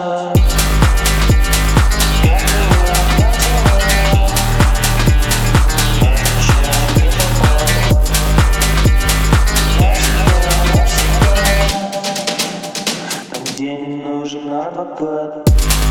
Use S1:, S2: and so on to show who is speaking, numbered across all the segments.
S1: Где не нужен адвокат.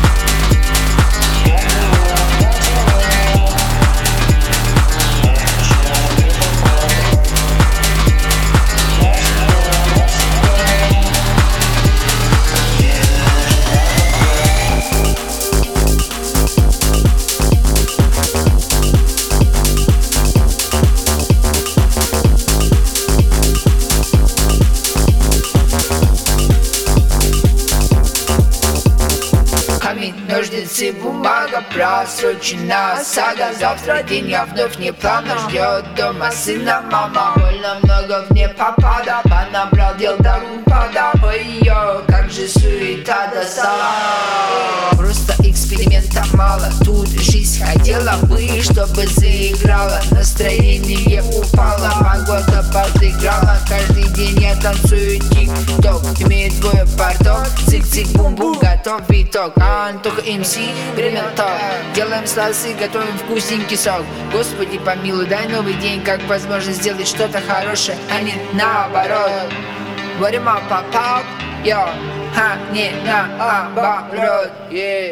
S2: Камень, ножницы, бумага, просрочена сага. Завтра день я вновь не плавно ждет дома сына мама. Больно много в непопада, понабрал дел до упада. Ой-ё, как же суета достала. Просто эксперимента мало, тут жизнь хотела бы, чтобы заиграла. Настроение упало, погода подыграла. Каждый день я танцую тик-ток, имеет двое порток. Цик-цик-бум-бум, готов итог. Антох МС, время то. Делаем сласы, готовим вкусненький сок. Господи помилуй, дай новый день, как возможность сделать что-то хорошее, а не наоборот. What am I pop-up? Йо, ха, не наоборот, yeah.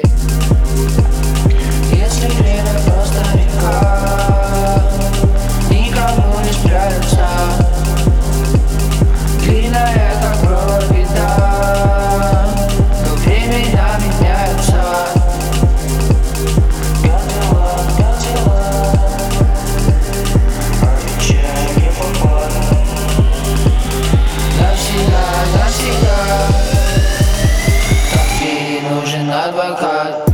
S1: Если время просто река, никому не спрятаться. Длинная, как кровь, беда, но времена меняются. Готова, обещаю не попаду. Навсегда, навсегда. Там, где не нужен адвокат.